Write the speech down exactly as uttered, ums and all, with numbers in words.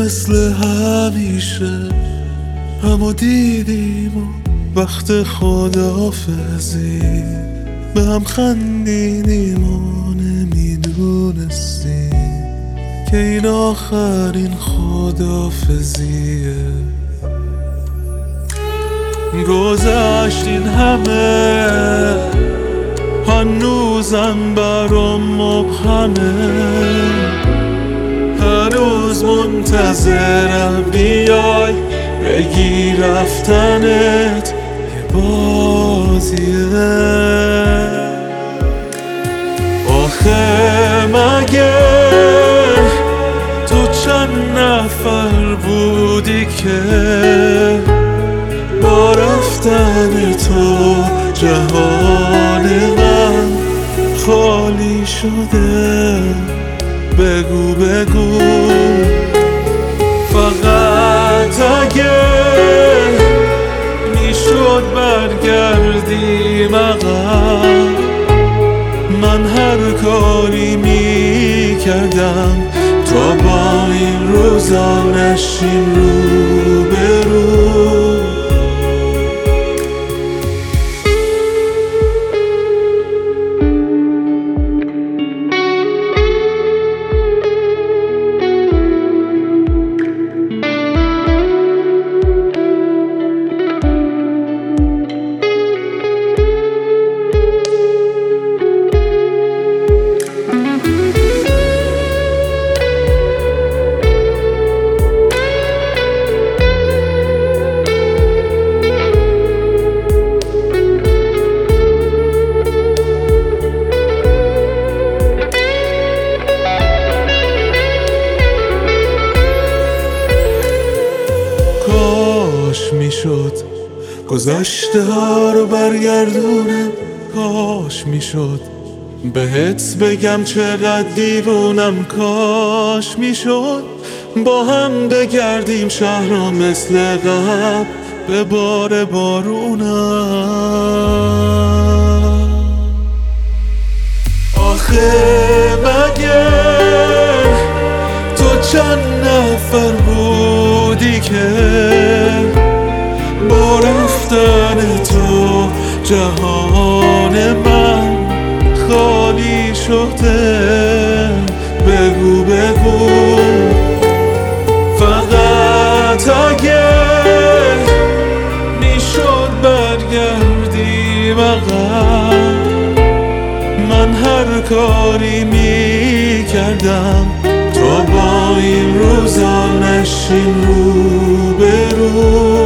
مثل همیشه همو دیدیم و وقت خداحافظی به هم خندیدیم و نمیدونستیم که این آخرین خداحافظیه. گذشت این همه هنوزم برام مبهمه، هنوز منتظرم بیای بگی رفتنت یه بازیه. آخه مگه تو چند نفر بودی که با رفتن تو جهان من خالی شده؟ بگو بگو فقط اگه میشد برگردیم عقب، من هر کاری میکردم تا با این روزا نشیم رو به رو. کاش میشد گذشته ها رو برگردونم، کاش میشد بهت بگم چقدر دیوونم، کاش میشد با هم بگردیم شهر را مثل قبل به بار بارونم. آخه مگه تو چند نفر بودی که با رفتن تو جهان من خالی شده؟ بگو بگو فقط اگه میشد برگردیم عقب، من هر کاری میکردم تا با این روزا نشیم رو به رو.